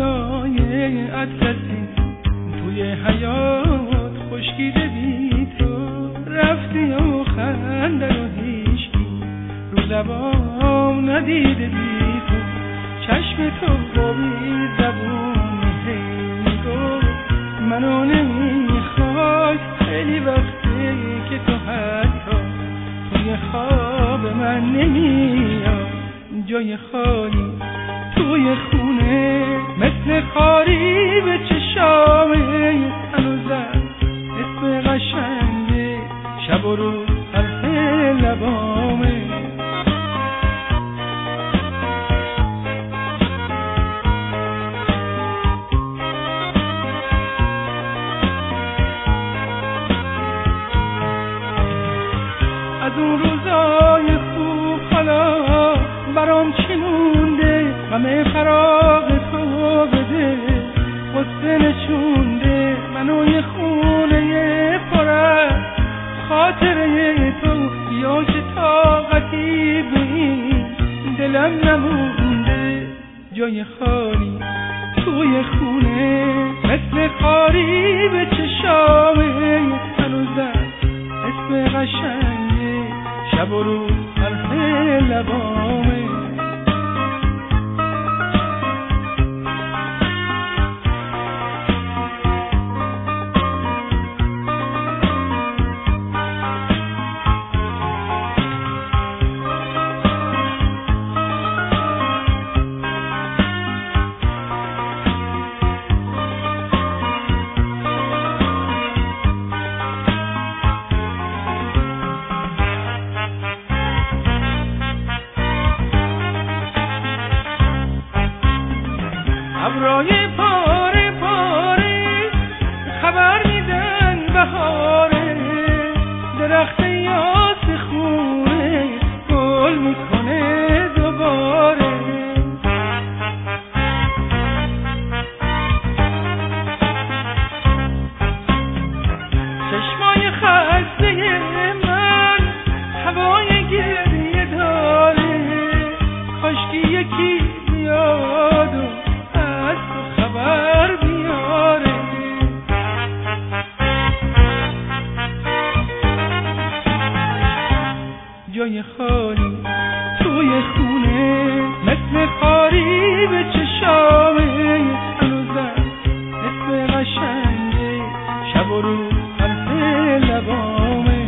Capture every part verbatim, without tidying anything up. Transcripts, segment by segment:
گلدونای اطلسی توی حیات خشکیده بی تو، رفتی و خنده رو هیچکی رو لبام ندیده بی تو، چشم تو بابی زبون هی میگفت منو نمیخوای، خیلی وقته که تو حتی توی خواب من نمیای، جای خالی توی خونه مثل خاری به چشامه، هنوزم اسم قشنگه شب و روز حرف لبامه. از اون روزای خوب حالا برام چی مونده، همه فراغ تو بده، قصه نشونده منو یه خونه پر از خاطره تو، یا چه طاقتی به این دلم نمونده، جای خالی توی خونه مثل خاری به چشامه، هنوزم اسم قشنگه شب و روز حرف لبامه. ابرای پاره پاره خبر میدن بهاره، درخت یاس خونه گل میکنه دوباره، چشمای خسته من هوای گریه داره، کاشکی یکی بیاد و خبر بیاره، جای خالی توی خونه مثل خاری به چشامه، هنوزم اسم قشنگه شب و روز حرف لبامه.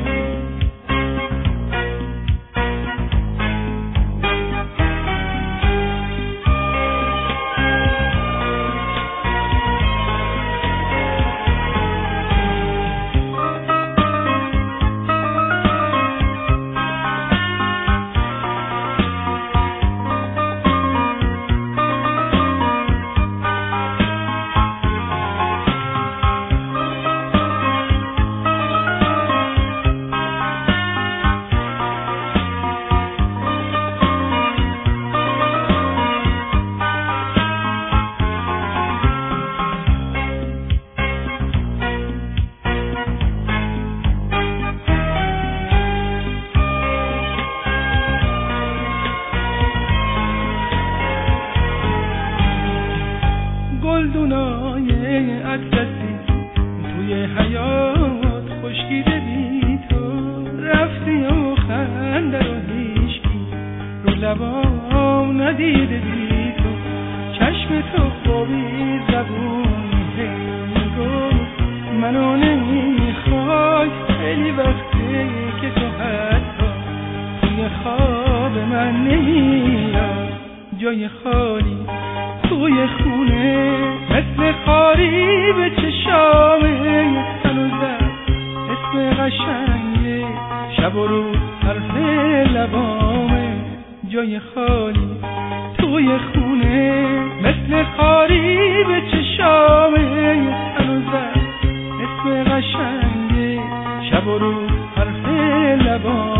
گلدونای اطلسی توی حیات خشکیده بی تو، رفتی و خنده رو هیچکی رو لبام ندیده بی تو، چشم تو بابی زبون هی میگفت منو نمیخوای، خیلی وقته که تو حتی توی خواب من نمیای، جای خالی توی خونه مثل خاری به چشامه، هنوزم اسم قشنگه شب و روز حرف لبامه، جای خالی توی خونه مثل خاری به چشامه، هنوزم اسم قشنگه شب و روز حرف لبامه.